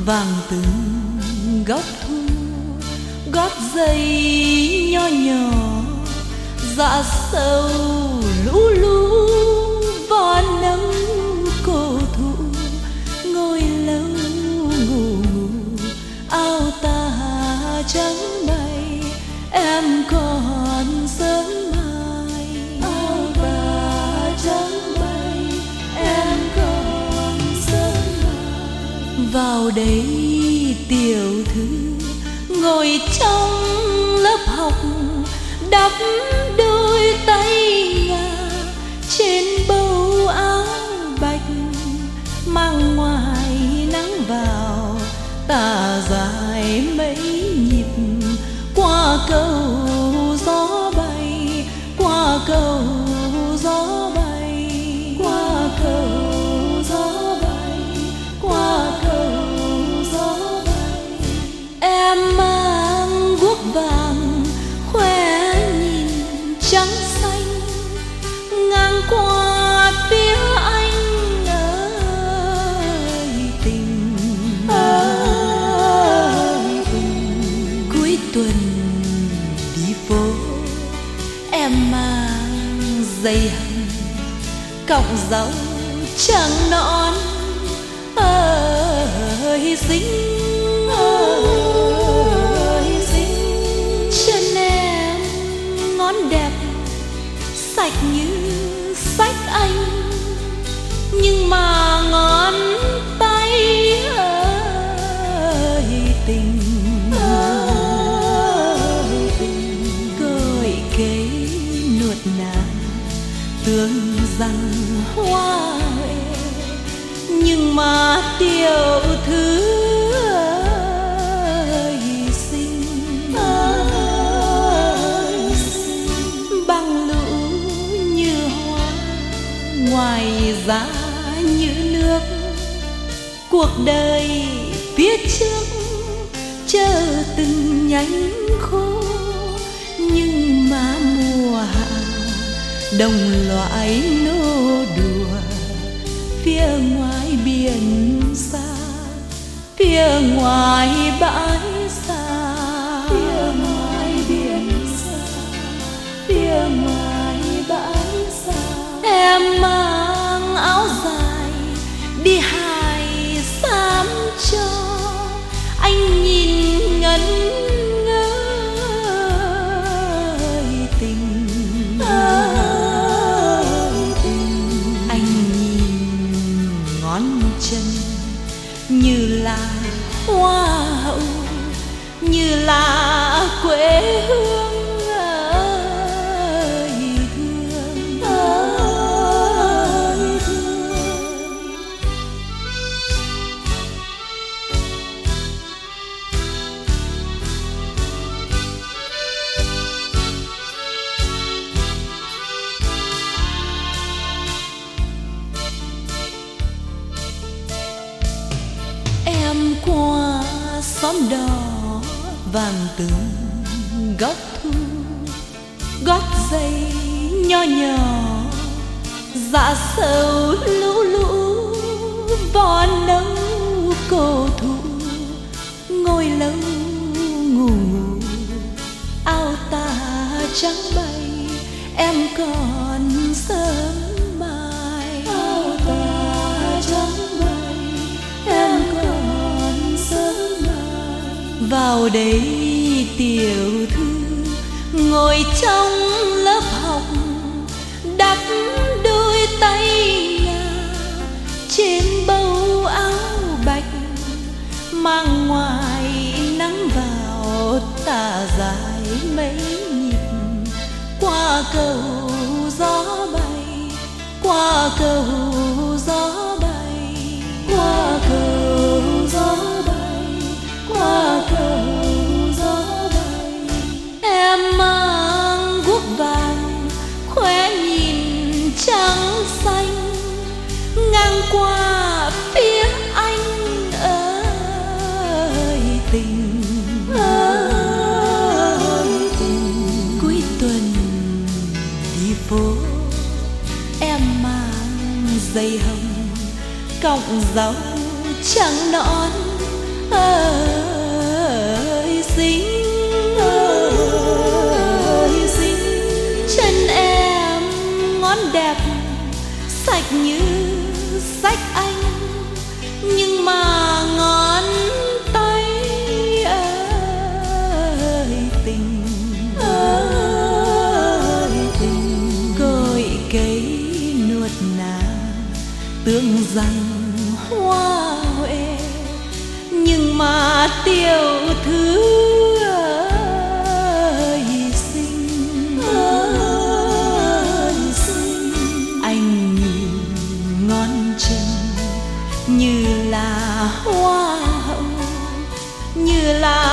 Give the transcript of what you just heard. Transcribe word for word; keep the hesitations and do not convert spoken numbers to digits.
vàng từng góc thu, gót giày nho nhỏ dạ sâu lũ lũ vò nắng cổ thụ ngồi lâu ngủ ngủ áo tà trắng bay em còn sớm mai áo tà trắng bay em còn sớm mai vào đây tiểu thư ngồi trong lớp học đắp đôi tay ngà trên bầu áo bạch mang ngoài nắng vào tà dài mấy nhịp qua cầu gió bay qua cầu gió bay qua cầu gió bay qua cầu gió bay em mang guốc vàng khoe nhìn trắng xanh ngang qua phía anh ơi tình ơi tình cuối tuần đi phố em mang giày hầm cọng rau trắng nõn ơi dính ơi dính chân em ngón đẹp sạch như sách anh nhưng mà ngón tay ơi tình ơi tình cởi cây nuột nà tương rằng hoa huệ nhưng mà tiểu thư ơi xinh ơi xinh băng lũ như hoa ngoài giá như nước cuộc đời phía trước chờ từng nhánh khô nhưng mà mùa hạ đồng loại nô đùa phía ngoài biển xa phía ngoài bãi xa phía ngoài biển xa phía ngoài bãi xa em mang áo dài đi hài sám cho anh nhìn ngẩn ngơ tình anh nhìn ngón chân như là hoa hậu như là quê hương ơi thương ơi thương em qua xóm đỏ vàng từng góc thu gót giày nho nhỏ dạ sâu lũ lũ vò nắng cổ thụ ngồi lâu ngủ ngủ áo tà trắng bay em còn sớm mai áo tà trắng bay em còn sớm mai vào đây tiểu thư ngồi trong lớp học đắp đôi tay ngà trên bầu áo bạch mang ngoài nắng vào tà dài mấy nhịp qua cầu gió bay qua cầu gió bay qua cầu gió bay qua cầu gió bay em mang guốc vàng khoe nhìn trắng xanh ngang qua phía anh ơi tình ơi tình cuối tuần đi phố em mang giày hồng cọng rau trắng nõn ơi xinh ơi xinh, chân em ngón đẹp sạch như sách anh, nhưng mà ngón tay ơi tình ơi tình, cội cây nuột nà tưởng rằng hoa huệ, nhưng mà tiểu thư ơi xinh ơi xinh. Anh nhìn ngón chân như là hoa hậu, như là